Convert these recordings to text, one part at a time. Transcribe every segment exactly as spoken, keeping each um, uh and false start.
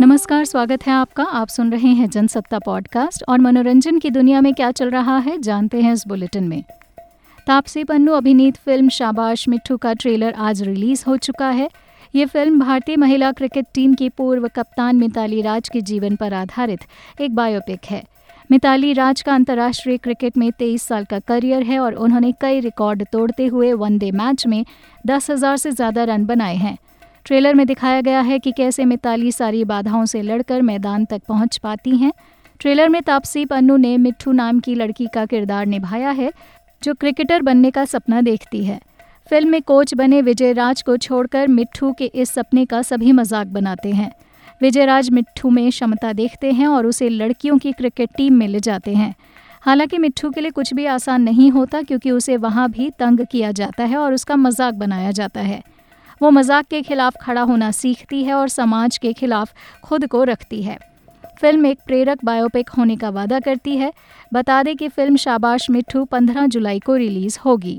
नमस्कार, स्वागत है आपका। आप सुन रहे हैं जनसत्ता पॉडकास्ट और मनोरंजन की दुनिया में क्या चल रहा है जानते हैं इस बुलेटिन में। तापसी पन्नू अभिनीत फिल्म शाबाश मिट्ठू का ट्रेलर आज रिलीज हो चुका है। ये फिल्म भारतीय महिला क्रिकेट टीम की पूर्व कप्तान मिताली राज के जीवन पर आधारित एक बायोपिक है। मिताली राज का अंतर्राष्ट्रीय क्रिकेट में तेईस साल का करियर है और उन्होंने कई रिकॉर्ड तोड़ते हुए वनडे मैच में दस हजार से ज्यादा रन बनाए हैं। ट्रेलर में दिखाया गया है कि कैसे मिताली सारी बाधाओं से लड़कर मैदान तक पहुंच पाती हैं। ट्रेलर में तापसी पन्नू ने मिट्ठू नाम की लड़की का किरदार निभाया है जो क्रिकेटर बनने का सपना देखती है। फिल्म में कोच बने विजय राज को छोड़कर मिट्ठू के इस सपने का सभी मजाक बनाते हैं। विजय राज मिट्ठू में क्षमता देखते हैं और उसे लड़कियों की क्रिकेट टीम में ले जाते हैं। हालांकि मिट्ठू के लिए कुछ भी आसान नहीं होता क्योंकि उसे वहां भी तंग किया जाता है और उसका मजाक बनाया जाता है। वो मजाक के खिलाफ खड़ा होना सीखती है और समाज के खिलाफ खुद को रखती है। फिल्म एक प्रेरक बायोपिक होने का वादा करती है। बता दें कि फिल्म शाबाश मिट्ठू पंद्रह जुलाई को रिलीज होगी।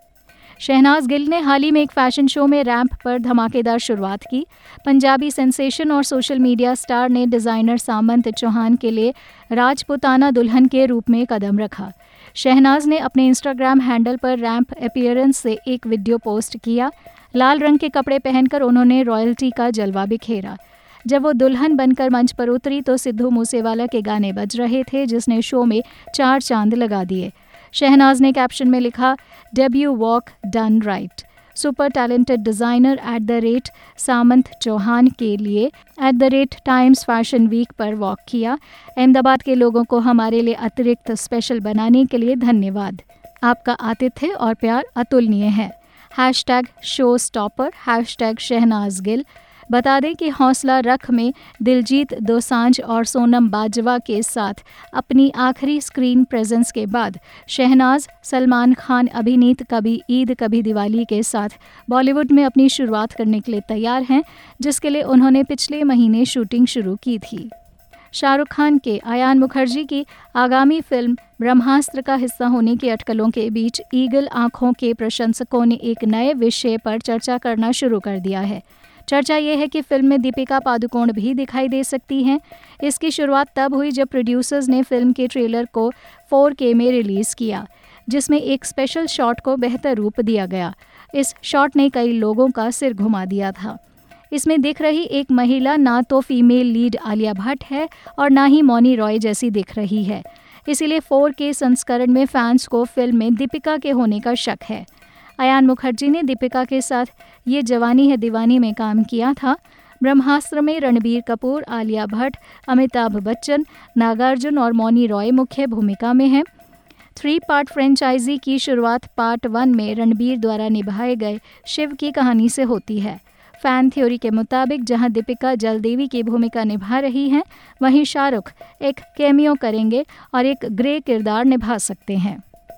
शहनाज गिल ने हाल ही में एक फैशन शो में रैंप पर धमाकेदार शुरुआत की। पंजाबी सेंसेशन और सोशल मीडिया स्टार ने डिजाइनर सामंत चौहान के लिए राजपुताना दुल्हन के रूप में कदम रखा। शहनाज ने अपने इंस्टाग्राम हैंडल पर रैंप अपीयरेंस से एक वीडियो पोस्ट किया। लाल रंग के कपड़े पहनकर उन्होंने रॉयल्टी का जलवा बिखेरा। जब वो दुल्हन बनकर मंच पर उतरी तो सिद्धू मूसेवाला के गाने बज रहे थे, जिसने शो में चार चांद लगा दिए। शहनाज ने कैप्शन में लिखा, debut walk done right. Super talented designer at the rate Samant Chauhan के लिए at the rate Times fashion week पर वॉक किया। अहमदाबाद के लोगों को हमारे लिए अतिरिक्त स्पेशल बनाने के लिए धन्यवाद। आपका आतिथ्य और प्यार अतुलनीय है। Hashtag show stopper, hashtag Shehnaaz Gill. बता दें कि हौसला रख में दिलजीत दोसांझ और सोनम बाजवा के साथ अपनी आखिरी स्क्रीन प्रेजेंस के बाद शहनाज सलमान खान अभिनीत कभी ईद कभी दिवाली के साथ बॉलीवुड में अपनी शुरुआत करने के लिए तैयार हैं, जिसके लिए उन्होंने पिछले महीने शूटिंग शुरू की थी। शाहरुख खान के आयान मुखर्जी की आगामी फिल्म ब्रह्मास्त्र का हिस्सा होने की अटकलों के बीच ईगल आंखों के प्रशंसकों ने एक नए विषय पर चर्चा करना शुरू कर दिया है। चर्चा ये है कि फिल्म में दीपिका पादुकोण भी दिखाई दे सकती हैं। इसकी शुरुआत तब हुई जब प्रोड्यूसर्स ने फिल्म के ट्रेलर को फोर के में रिलीज़ किया, जिसमें एक स्पेशल शॉट को बेहतर रूप दिया गया। इस शॉट ने कई लोगों का सिर घुमा दिया था। इसमें दिख रही एक महिला ना तो फीमेल लीड आलिया भट्ट है और ना ही मौनी रॉय जैसी दिख रही है। इसीलिए फोर के संस्करण में फैंस को फिल्म में दीपिका के होने का शक है। आयान मुखर्जी ने दीपिका के साथ ये जवानी है दीवानी में काम किया था। ब्रह्मास्त्र में रणबीर कपूर, आलिया भट्ट, अमिताभ बच्चन, नागार्जुन और मौनी रॉय मुख्य भूमिका में हैं। थ्री पार्ट फ्रेंचाइजी की शुरुआत पार्ट वन में रणबीर द्वारा निभाए गए शिव की कहानी से होती है। फैन थ्योरी के मुताबिक जहां दीपिका जलदेवी की भूमिका निभा रही हैं, वहीं शाहरुख एक कैमियो करेंगे और एक ग्रे किरदार निभा सकते हैं।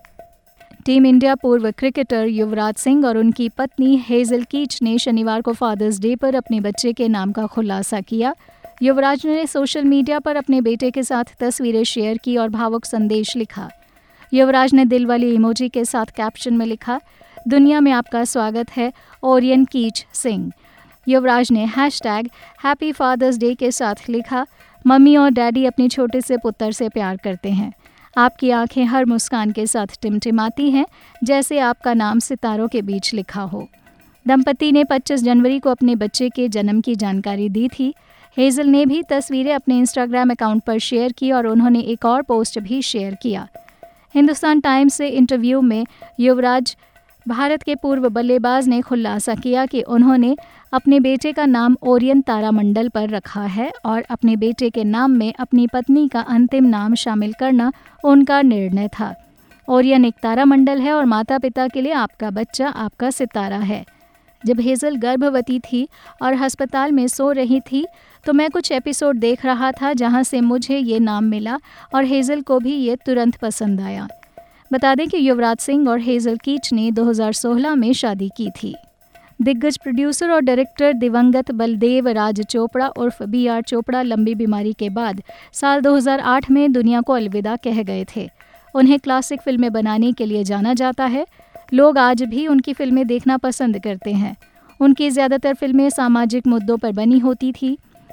टीम इंडिया पूर्व क्रिकेटर युवराज सिंह और उनकी पत्नी हेजल कीच ने शनिवार को फादर्स डे पर अपने बच्चे के नाम का खुलासा किया। युवराज ने सोशल मीडिया पर अपने बेटे के साथ तस्वीरें शेयर की और भावुक संदेश लिखा। युवराज ने दिल वाली इमोजी के साथ कैप्शन में लिखा, दुनिया में आपका स्वागत है, ओरियन कीच सिंह। युवराज ने हैशटैग हैप्पी फादर्स डे के साथ लिखा, मम्मी और डैडी अपने छोटे से पुत्र से प्यार करते हैं। आपकी आंखें हर मुस्कान के साथ टिमटिमाती हैं, जैसे आपका नाम सितारों के बीच लिखा हो। दंपति ने पच्चीस जनवरी को अपने बच्चे के जन्म की जानकारी दी थी। हेजल ने भी तस्वीरें अपने इंस्टाग्राम अकाउंट पर शेयर की और उन्होंने एक और पोस्ट भी शेयर किया। हिंदुस्तान टाइम्स से इंटरव्यू में युवराज भारत के पूर्व बल्लेबाज ने खुलासा किया कि उन्होंने अपने बेटे का नाम ओरियन तारामंडल पर रखा है और अपने बेटे के नाम में अपनी पत्नी का अंतिम नाम शामिल करना उनका निर्णय था। ओरियन एक तारामंडल है और माता पिता के लिए आपका बच्चा आपका सितारा है। जब हेजल गर्भवती थी और अस्पताल में सो रही थी तो मैं कुछ एपिसोड देख रहा था जहां से मुझे ये नाम मिला और हेजल को भी ये तुरंत पसंद आया। बता दें कि युवराज सिंह और हेजल कीच ने दो हज़ार सोलह में शादी की थी। दिग्गज प्रोड्यूसर और डायरेक्टर दिवंगत बलदेव राज चोपड़ा उर्फ बी आर चोपड़ा लंबी बीमारी के बाद साल दो हज़ार आठ में दुनिया को अलविदा कह गए थे। उन्हें क्लासिक फिल्में बनाने के लिए जाना जाता है। लोग आज भी उनकी फिल्में देखना पसंद करते हैं। उनकी ज़्यादातर फिल्में सामाजिक मुद्दों पर बनी होती थी।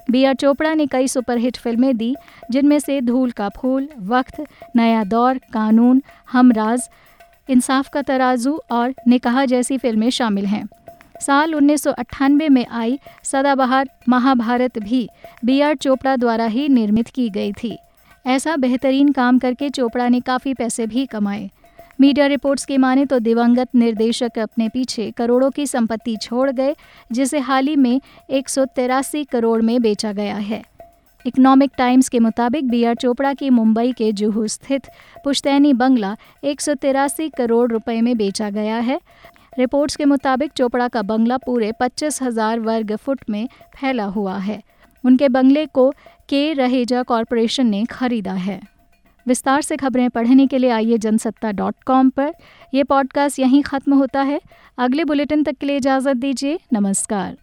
बी आर चोपड़ा ने कई सुपरहिट फिल्में दी, जिनमें से धूल का फूल, वक्त, नया दौर, कानून, हमराज, इंसाफ का तराजू और निकाह जैसी फिल्में शामिल हैं। साल उन्नीस सौ अट्ठानवे में आई सदाबहार महाभारत भी बी आर चोपड़ा द्वारा ही निर्मित की गई थी। ऐसा बेहतरीन काम करके चोपड़ा ने काफ़ी पैसे भी कमाए। मीडिया रिपोर्ट्स की माने तो दिवंगत निर्देशक अपने पीछे करोड़ों की संपत्ति छोड़ गए, जिसे हाल ही में एक सौ तिरासी करोड़ में बेचा गया है। इकोनॉमिक टाइम्स के मुताबिक बी आर चोपड़ा की मुंबई के जुहू स्थित पुश्तैनी बंगला एक सौ तिरासी करोड़ रुपए में बेचा गया है। रिपोर्ट्स के मुताबिक चोपड़ा का बंगला पूरे पच्चीस हजार वर्ग फुट में फैला हुआ है। उनके बंगले को के रहेजा कॉरपोरेशन ने खरीदा है। विस्तार से खबरें पढ़ने के लिए आइए जनसत्ता डॉट कॉम पर। यह पॉडकास्ट यहीं ख़त्म होता है। अगले बुलेटिन तक के लिए इजाज़त दीजिए। नमस्कार।